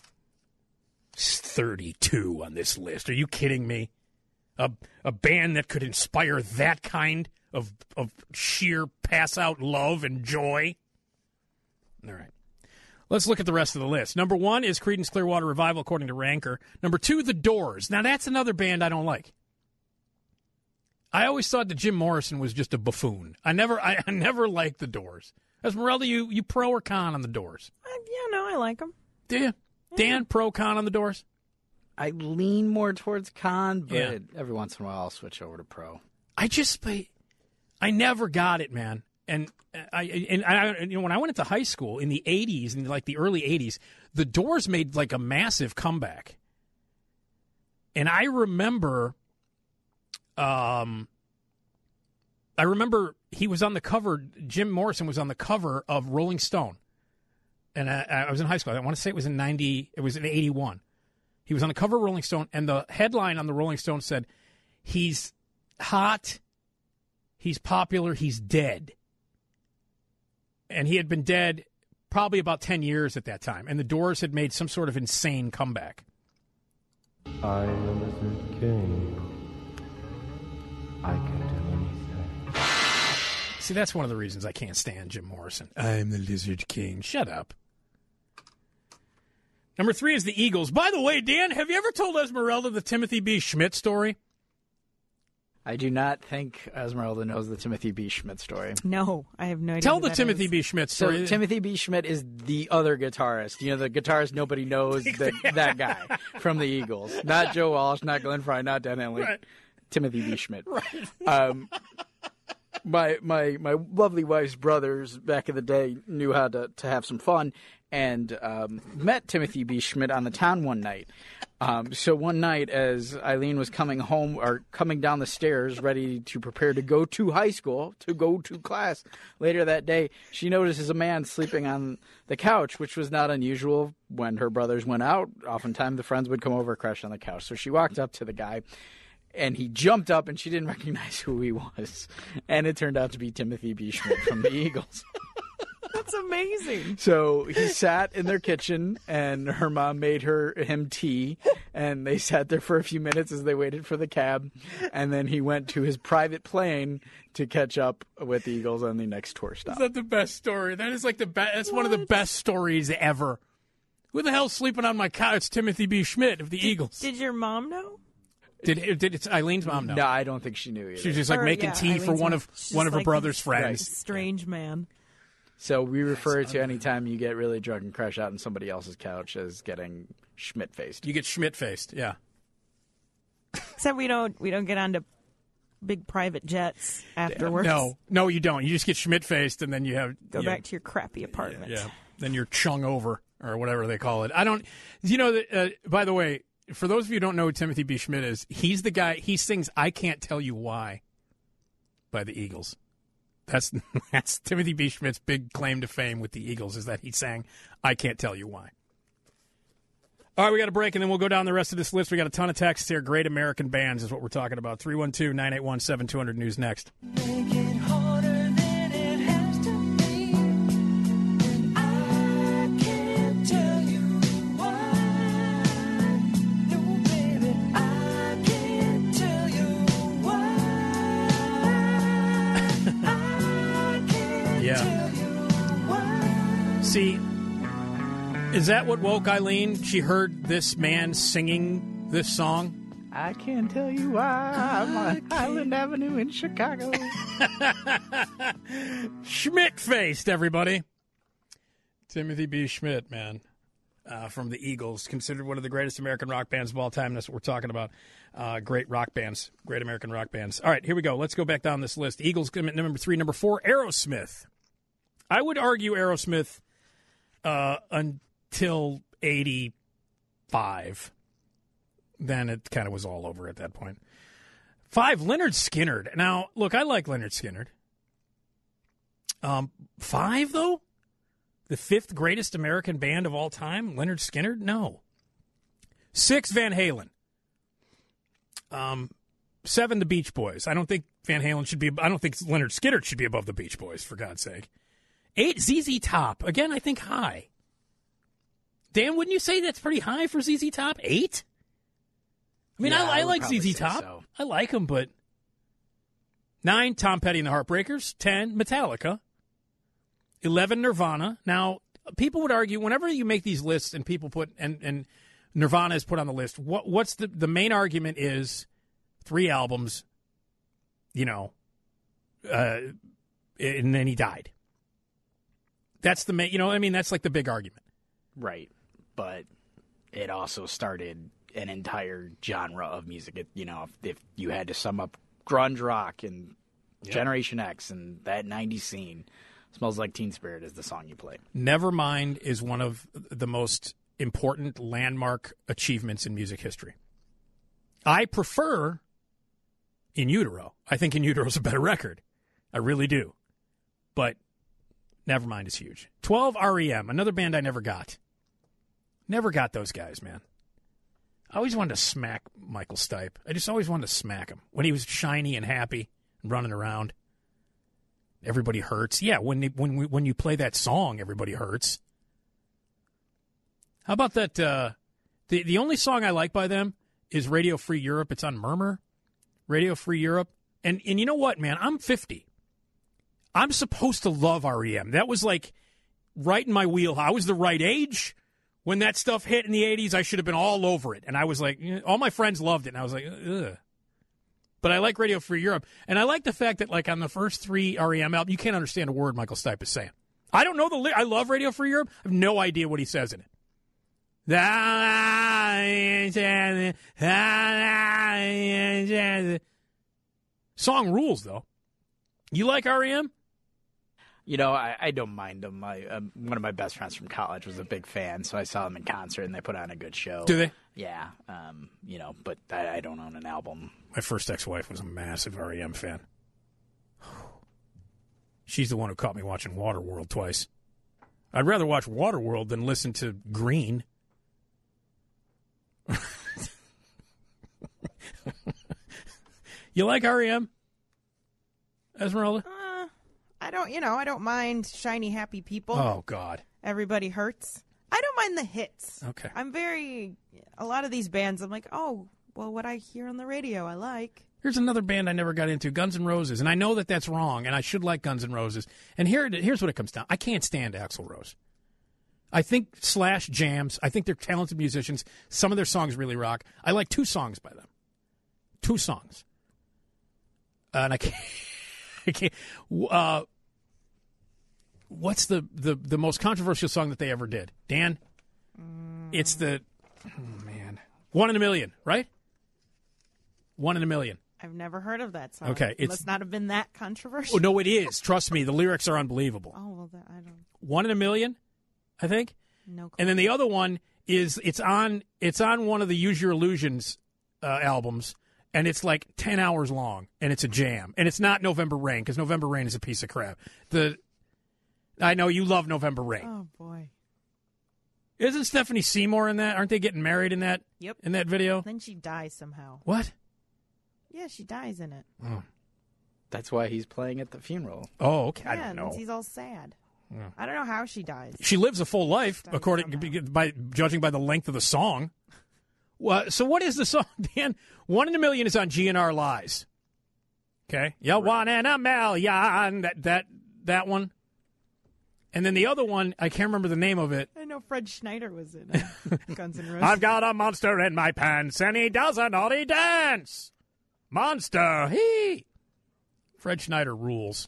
32 on this list. Are you kidding me? A band that could inspire that kind of sheer pass-out love and joy? All right. Let's look at the rest of the list. Number 1 is Creedence Clearwater Revival, according to Ranker. Number 2, The Doors. Now, that's another band I don't like. I always thought that Jim Morrison was just a buffoon. I never liked The Doors. Esmeralda, you pro or con on The Doors? I like them. Do you? Yeah. Dan, pro, con on The Doors? I lean more towards con, but every once in a while I'll switch over to pro. I never got it, man. And when I went into high school in the 80s, in like the early 80s, The Doors made like a massive comeback. And I remember he was on the cover, Jim Morrison was on the cover of Rolling Stone. And I was in high school. I want to say it was in 81. He was on the cover of Rolling Stone, and the headline on the Rolling Stone said, "He's hot, he's popular, he's dead." And he had been dead probably about 10 years at that time. And the Doors had made some sort of insane comeback. I am the Lizard King. I can do anything. See, that's one of the reasons I can't stand Jim Morrison. I'm the Lizard King. Shut up. Number 3 is the Eagles. By the way, Dan, have you ever told Esmeralda the Timothy B. Schmidt story? I do not think Esmeralda knows the Timothy B. Schmidt story. No, I have no idea. Tell the Timothy B. Schmidt story. So Timothy B. Schmidt is the other guitarist. You know, the guitarist nobody knows, that guy from the Eagles. Not Joe Walsh, not Glenn Frey, not Dan Henley. Right. Timothy B. Schmidt. Right. My lovely wife's brothers back in the day knew how to have some fun and met Timothy B. Schmidt on the town one night. So one night as Eileen was coming home or coming down the stairs ready to prepare to go to high school, to go to class later that day, she notices a man sleeping on the couch, which was not unusual when her brothers went out. Oftentimes the friends would come over, crash on the couch. So she walked up to the guy. And he jumped up, and she didn't recognize who he was. And it turned out to be Timothy B. Schmidt from the Eagles. That's amazing. So he sat in their kitchen, and her mom made him tea. And they sat there for a few minutes as they waited for the cab. And then he went to his private plane to catch up with the Eagles on the next tour stop. Is that the best story? That is like the best. That's one of the best stories ever. Who the hell's sleeping on my couch? It's Timothy B. Schmidt of the Eagles. Did your mom know? Did it's Eileen's mom know? No, I don't think she knew either. She was just like making tea Eileen's for one of like her brother's friends. Right. Strange man. So we refer to any time you get really drunk and crash out on somebody else's couch as getting Schmidt-faced. You get Schmidt-faced, yeah. Except we don't get onto big private jets afterwards. No, you don't. You just get Schmidt-faced, and then you have go back to your crappy apartment. Yeah. Then you're chung over or whatever they call it. I don't. You know, by the way. For those of you who don't know who Timothy B. Schmidt is, he's the guy, he sings I Can't Tell You Why by the Eagles. That's Timothy B. Schmidt's big claim to fame with the Eagles is that he sang I Can't Tell You Why. All right, we got a break, and then we'll go down the rest of this list. We got a ton of texts here. Great American bands is what we're talking about. 312-981-7200 News next. Make it harder than it has to be. I can't tell you why. No, baby, I can't tell you why. I can't tell you why. See, is that what woke Eileen? She heard this man singing this song? I can't tell you why I'm on Highland Avenue in Chicago. Schmidt-faced, everybody. Timothy B. Schmidt, man, from the Eagles, considered one of the greatest American rock bands of all time. That's what we're talking about. Great rock bands, great American rock bands. All right, here we go. Let's go back down this list. Eagles come at number 3. Number 4, Aerosmith. I would argue Aerosmith until 85. Then it kind of was all over at that point. 5, Lynyrd Skynyrd. Now, look, I like Lynyrd Skynyrd. 5, though? The 5th greatest American band of all time, Lynyrd Skynyrd? No. 6, Van Halen. 7, the Beach Boys. I don't think Van Halen should be. I don't think Lynyrd Skynyrd should be above the Beach Boys, for God's sake. 8, ZZ Top. Again, I think high. Dan, wouldn't you say that's pretty high for ZZ Top? 8? I mean, I like ZZ Top. So. I like them, but 9, Tom Petty and the Heartbreakers. 10, Metallica. 11, Nirvana. Now, people would argue whenever you make these lists and people put and Nirvana is put on the list, what's the main argument is 3 albums, and then he died. That's the main, that's like the big argument. Right. But it also started an entire genre of music. If you had to sum up grunge rock and Generation X and that 90s scene, Smells Like Teen Spirit is the song you play. Nevermind is one of the most important landmark achievements in music history. I prefer In Utero. I think In Utero is a better record. I really do. But Nevermind is huge. 12, REM, another band I never got. Never got those guys, man. I always wanted to smack Michael Stipe. I just always wanted to smack him. When he was shiny and happy and running around. Everybody Hurts. Yeah, when you play that song, Everybody Hurts. How about that? The only song I like by them is Radio Free Europe. It's on Murmur. Radio Free Europe. And you know what, man? I'm 50. I'm supposed to love REM. That was like right in my wheelhouse. I was the right age. When that stuff hit in the 80s, I should have been all over it. And I was like, all my friends loved it. And I was like, ugh. But I like Radio Free Europe. And I like the fact that, like, on the first 3 REM albums, you can't understand a word Michael Stipe is saying. I don't know I love Radio Free Europe. I have no idea what he says in it. Song rules, though. You like REM? I don't mind them. One of my best friends from college was a big fan, so I saw them in concert, and they put on a good show. Do they? Yeah. But I don't own an album. My first ex-wife was a massive REM fan. She's the one who caught me watching Waterworld twice. I'd rather watch Waterworld than listen to Green. You like REM, Esmeralda? I don't mind Shiny Happy People. Oh, God. Everybody Hurts. I don't mind the hits. Okay. A lot of these bands, I'm like, oh, well, what I hear on the radio, I like. Here's another band I never got into, Guns N' Roses. And I know that that's wrong, and I should like Guns N' Roses. And here's what it comes down. I can't stand Axl Rose. I think Slash jams. I think they're talented musicians. Some of their songs really rock. I like 2 songs by them. 2 songs. And I can't. What's the most controversial song that they ever did? Dan? It's the... Oh, man. 1 in a Million, right? 1 in a Million. I've never heard of that song. Okay. It must not have been that controversial. Oh, no, it is. Trust me. The lyrics are unbelievable. Oh, well, I don't... 1 in a Million, I think? No clue. And then the other one is it's on one of the Use Your Illusions albums, and it's like 10 hours long, and it's a jam. And it's not November Rain, because November Rain is a piece of crap. I know you love November Rain. Oh, boy. Isn't Stephanie Seymour in that? Aren't they getting married in that? Yep. In that video? Then she dies somehow. What? Yeah, she dies in it. Oh. That's why he's playing at the funeral. Oh, okay. Yeah, I don't know. He's all sad. Yeah. I don't know how she dies. She lives a full life, judging by the length of the song. So what is the song, Dan? 1 in a Million is on GNR Lies. Okay? Yeah, right. 1 in a million. That one. And then the other one, I can't remember the name of it. I know Fred Schneider was in Guns N' Roses. I've got a monster in my pants, and he does a naughty dance. Monster, he. Fred Schneider rules.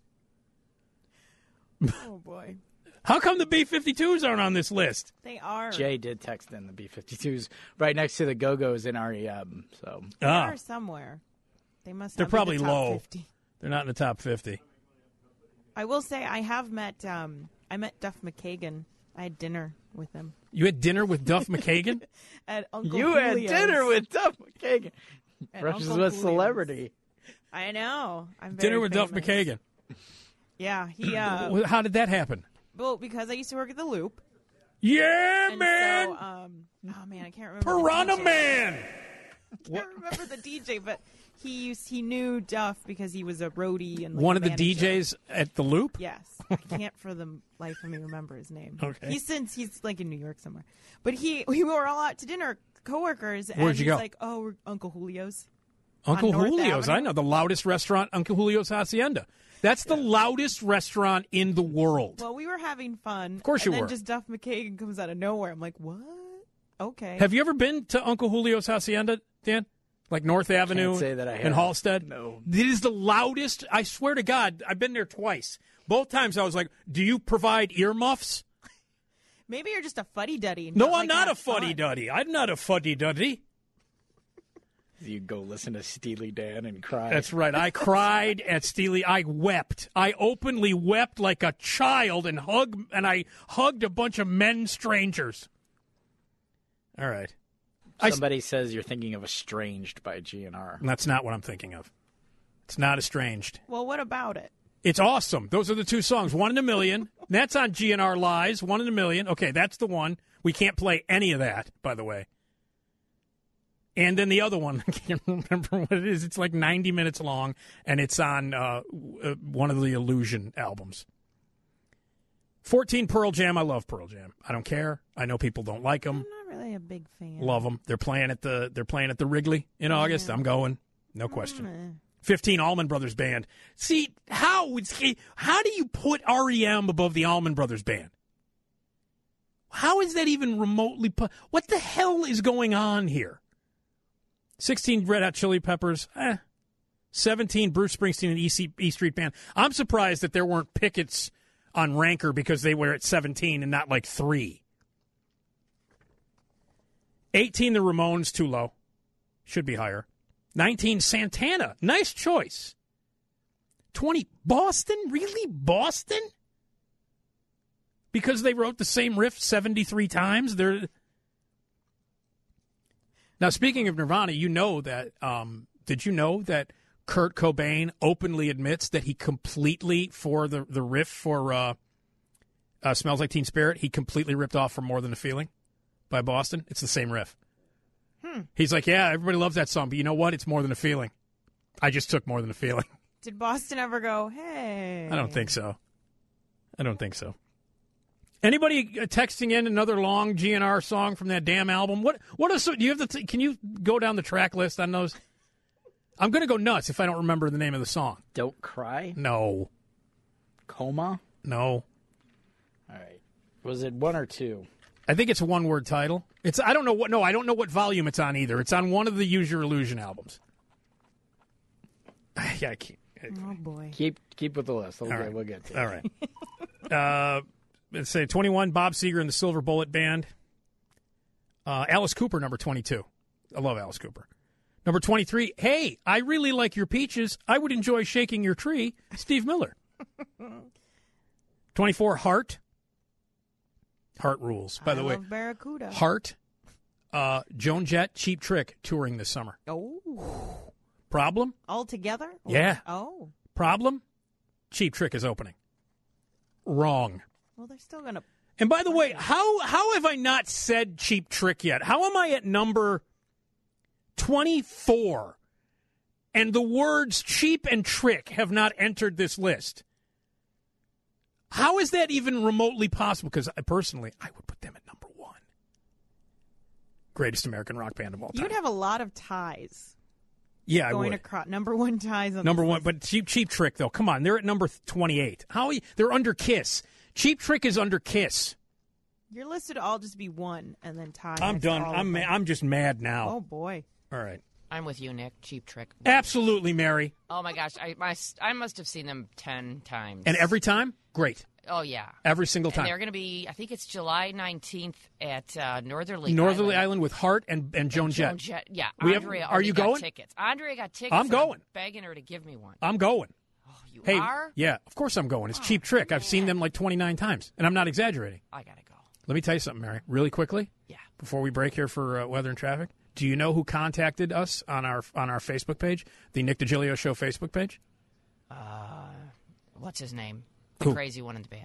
Oh, boy. How come the B-52s aren't on this list? They are. Jay did text in the B-52s right next to the Go-Go's in REM. So they are somewhere. They must. They're probably be the top low. 50. They're not in the top 50. I will say I have met. I met Duff McKagan. I had dinner with him. You had dinner with Duff McKagan? At Uncle You Julio's. had dinner with Duff McKagan. At Brushes Uncle with Julio's. celebrity. I know. I'm very Dinner with famous. Duff McKagan. Yeah, he. How did that happen? Well, because I used to work at the Loop. Yeah, And man. So, oh man, I can't remember. Piranha the DJ. Man. I can't remember the DJ, but he knew Duff because he was a roadie and like, One a of the manager. DJs at the Loop. Yes, I can't for the life of me remember his name. Okay. He's like in New York somewhere, but we were all out to dinner, coworkers. And Where'd you he's go? Like, oh, we're Uncle Julio's. Uncle on North Julio's. Avenue. I know the loudest restaurant, Uncle Julio's Hacienda. That's the loudest restaurant in the world. Well, we were having fun. Of course you and were. then just Duff McKagan comes out of nowhere. I'm like, what? Okay. Have you ever been to Uncle Julio's Hacienda, Dan? Like North Avenue say that I in have. Halstead? No. It is the loudest. I swear to God, I've been there twice. Both times I was like, do you provide earmuffs? Maybe you're just a fuddy-duddy. No, I'm not a fuddy-duddy. I'm not a fuddy-duddy. You go listen to Steely Dan and cry. That's right. I cried at Steely. I wept. I openly wept like a child and I hugged a bunch of men strangers. All right. Somebody says you're thinking of Estranged by GNR. That's not what I'm thinking of. It's not Estranged. Well, what about it? It's awesome. Those are the two songs. 1 in a Million. That's on GNR Lies. 1 in a Million. Okay, that's the one. We can't play any of that, by the way. And then the other one, I can't remember what it is. It's like 90 minutes long, and it's on one of the Illusion albums. 14, Pearl Jam. I love Pearl Jam. I don't care. I know people don't like them. I'm not really a big fan. Love them. They're playing at the Wrigley in August. I'm going. No question. 15, Allman Brothers Band. See, how do you put REM above the Allman Brothers Band? How is that even remotely? What the hell is going on here? 16, Red Hot Chili Peppers. 17, Bruce Springsteen and E Street Band. I'm surprised that there weren't pickets on Ranker because they were at 17 and not like 3. 18, the Ramones, too low. Should be higher. 19, Santana. Nice choice. 20, Boston? Really? Boston? Because they wrote the same riff 73 times? Now, speaking of Nirvana, you know that, did you know that Kurt Cobain openly admits that he completely, for the riff for Smells Like Teen Spirit, he completely ripped off from More Than a Feeling by Boston? It's the same riff. He's like, yeah, everybody loves that song, but you know what? It's More Than a Feeling. I just took More Than a Feeling. Did Boston ever go, hey? I don't think so. Anybody texting in another long GNR song from that damn album? What is? Do you have can you go down the track list on those? I'm going to go nuts if I don't remember the name of the song. Don't Cry? No. Coma? No. All right. Was it 1 or 2? I think it's a one-word title. I don't know what volume it's on either. It's on one of the Use Your Illusion albums. Yeah, I can't. Oh boy. Keep with the list. Okay, right. We'll get to it. All right. Let's say 21, Bob Seger and the Silver Bullet Band. Alice Cooper, number 22. I love Alice Cooper. Number 23, hey, I really like your peaches. I would enjoy shaking your tree. Steve Miller. 24, Heart. Heart rules. By the way, love Barracuda. Heart, Joan Jett, Cheap Trick, touring this summer. Oh. Problem? All together? Yeah. Oh. Problem? Cheap Trick is opening. Wrong. Well, they're still going to... And by the way, how have I not said Cheap Trick yet? How am I at number 24? And the words cheap and trick have not entered this list. How is that even remotely possible? Because personally, I would put them at number 1. Greatest American rock band of all time. You'd have a lot of ties. Yeah, I going would. across number 1 ties on number this 1, list. but Cheap Trick though. Come on, they're at number 28. They're under Kiss. Cheap Trick is under Kiss. You're listed to all just be 1 and then tie. I'm next to done. all of them. I'm just mad now. Oh boy. All right. I'm with you, Nick. Cheap Trick. Absolutely, Mary. Oh my gosh, I must have seen them 10 times. And every time, great. Oh yeah. Every single time. And they're going to be. I think it's July 19th at Northerly Island with Hart and Joan Jett. Yeah. Are you going? Tickets. Andrea got tickets. I'm going. I'm begging her to give me one. I'm going. Oh, you hey, are? Yeah, of course I'm going. It's Cheap Trick. I've seen them like 29 times, and I'm not exaggerating. I gotta go. Let me tell you something, Mary, really quickly. Yeah. Before we break here for weather and traffic, do you know who contacted us on our Facebook page, the Nick DiGilio Show Facebook page? What's his name? The Who? crazy one in the band.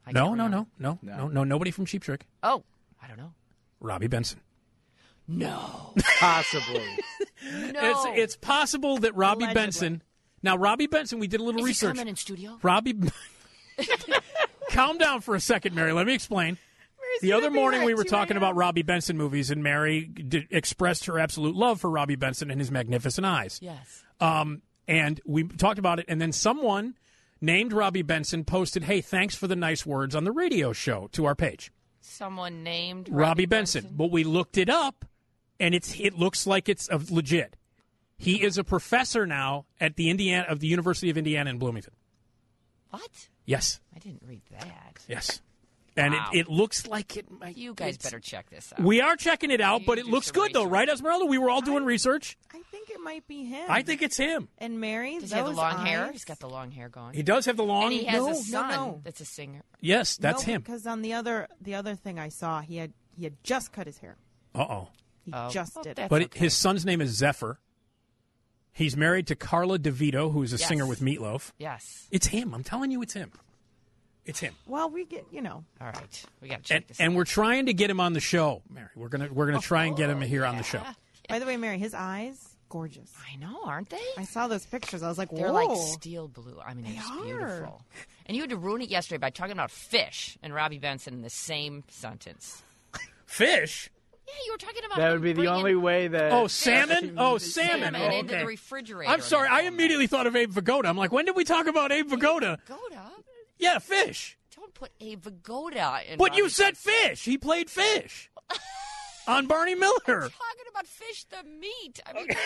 No. Nobody from Cheap Trick. Oh, I don't know. Robbie Benson. No. Possibly. No. It's possible that Robbie Allegedly. Benson. Now, Robbie Benson, we did a little Is research. he coming in studio? Robbie, calm down for a second, Mary. Let me explain. The other morning we were talking about Robbie Benson movies, and Mary expressed her absolute love for Robbie Benson and his magnificent eyes. Yes. And we talked about it, and then someone named Robbie Benson posted, "Hey, thanks for the nice words on the radio show," to our page. Someone named Robbie Benson. But we looked it up, and it looks like it's legit. He is a professor now at the University of Indiana in Bloomington. What? Yes. I didn't read that. Yes. And Wow. it looks like it. You guys better check this out. We are checking it out, You but it do looks some good, though, research. right, Esmeralda? We were all doing research. I think it might be him. I think it's him. And Mary, Does he have the long hair? eyes- He's got the long hair going. He does have the long. And he has No, a no, son no. that's a singer. Yes, that's no, him. Because on the other thing I saw, he had just cut his hair. Uh-oh. He Oh. just Well, did it. that's But okay. his son's name is Zephyr. He's married to Carla DeVito, who is a Yes. singer with Meatloaf. Yes. It's him. I'm telling you, it's him. It's him. Well, we get All right. We got to check And, this and out. we're trying to get him on the show, Mary. We're gonna try and get him here on the show. By the way, Mary, his eyes, gorgeous. I know, aren't they? I saw those pictures. I was like, They're whoa. like steel blue. I mean, They it's are. beautiful. And you had to ruin it yesterday by talking about fish and Robbie Benson in the same sentence. Fish? Yeah, you were talking about That him would be the bringing only way that. Oh, salmon? Oh, salmon. salmon Oh, into okay. the refrigerator. I'm sorry. in I that immediately thought of Abe Vigoda. I'm like, when did we talk about Abe Vigoda? Vigoda? Yeah, fish. Don't put a Vigoda in. But you Robbie said Benson. fish. He played fish on Barney Miller. Talking about fish, the meat. I mean,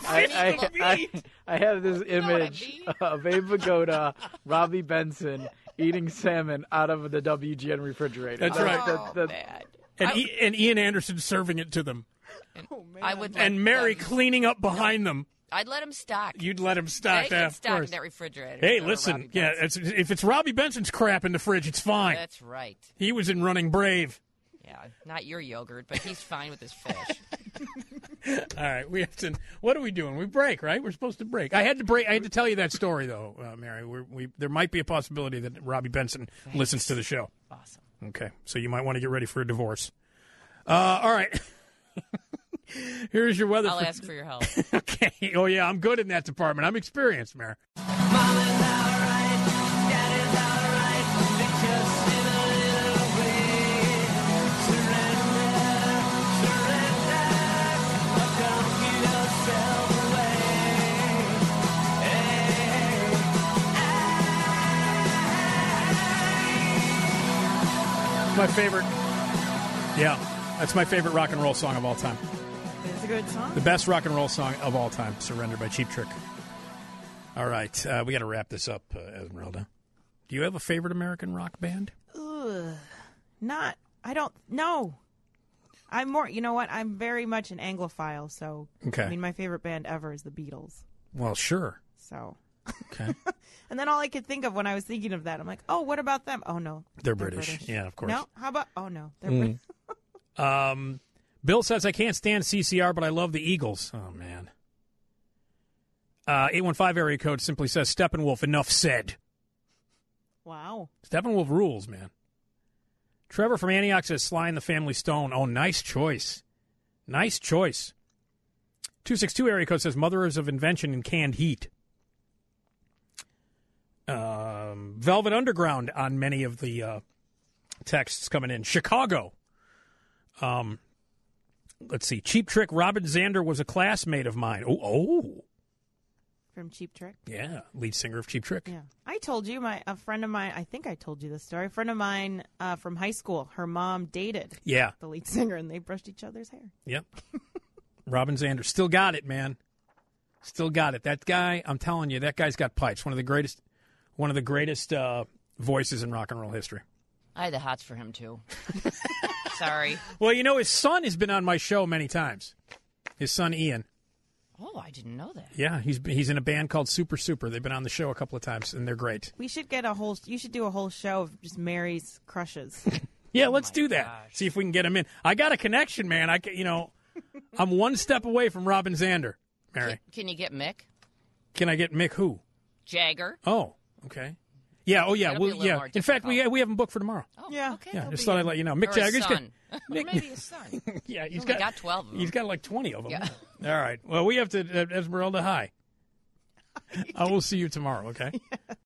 I have this know what I image mean? of Abe Vigoda, Robbie Benson eating salmon out of the WGN refrigerator. That's right. Oh, man. And Ian Anderson serving it to them. I would let And Mary them- cleaning up behind them. I'd let him stock. You'd let him stock They that, can of stock in course. that refrigerator. Hey, So listen. Robbie Yeah, Benson. if it's Robbie Benson's crap in the fridge, it's fine. That's right. He was in Running Brave. Yeah, not your yogurt, but he's fine with his fish. All right, we have to. What are we doing? We break, right? We're supposed to break. I had to break. I had to tell you that story, though, Mary. There might be a possibility that Robbie Benson listens to the show. Awesome. Okay, so you might want to get ready for a divorce. All right. Here's your weather. I'll ask for your help. Okay. Oh yeah, I'm good in that department. I'm experienced, Mary. My favorite. Yeah, that's my favorite rock and roll song of all time. It's a good song. The best rock and roll song of all time, Surrender by Cheap Trick. All right, we got to wrap this up, Esmeralda. Do you have a favorite American rock band? Ugh. I don't know. I'm more, you know what? I'm very much an Anglophile, so. Okay. I mean, my favorite band ever is the Beatles. Well, sure. So. Okay. And then all I could think of when I was thinking of that, I'm like, oh, what about them? Oh, no. They're British. Yeah, of course. No? How about, oh, no. They're British. Bill says, I can't stand CCR, but I love the Eagles. Oh, man. 815 area code simply says, Steppenwolf, enough said. Wow. Steppenwolf rules, man. Trevor from Antioch says, Sly and the Family Stone. Oh, nice choice. Nice choice. 262 area code says, Mothers of Invention in Canned Heat. Velvet Underground on many of the texts coming in. Chicago. Let's see. Cheap Trick, Robin Zander was a classmate of mine. Oh. From Cheap Trick? Yeah, lead singer of Cheap Trick. Yeah. I told you, a friend of mine, I think I told you this story. A friend of mine from high school, her mom dated Yeah. the lead singer, and they brushed each other's hair. Yep. Robin Zander. Still got it, man. Still got it. That guy, I'm telling you, that guy's got pipes. One of the greatest voices in rock and roll history. I had the hots for him, too. Sorry. Well, you know, his son has been on my show many times. His son, Ian. Oh, I didn't know that. Yeah, he's in a band called Super Super. They've been on the show a couple of times, and they're great. You should do a whole show of just Mary's crushes. Yeah, let's do that. Gosh. See if we can get him in. I got a connection, man. I'm one step away from Robin Zander, Mary. Can you get Mick? Can I get Mick who? Jagger. Oh, okay. Yeah. Oh, yeah. That'll be a little more In fact, difficult. we have him booked for tomorrow. Oh, Yeah. okay. Yeah, that'll just be thought I'd good. let you know. Mick Or Jagger's his got. son. Or maybe his son. Yeah, he's only got got 12 of them. He's got like 20 of them. Yeah. All right. Well, we have to. Esmeralda, hi. I will see you tomorrow. Okay.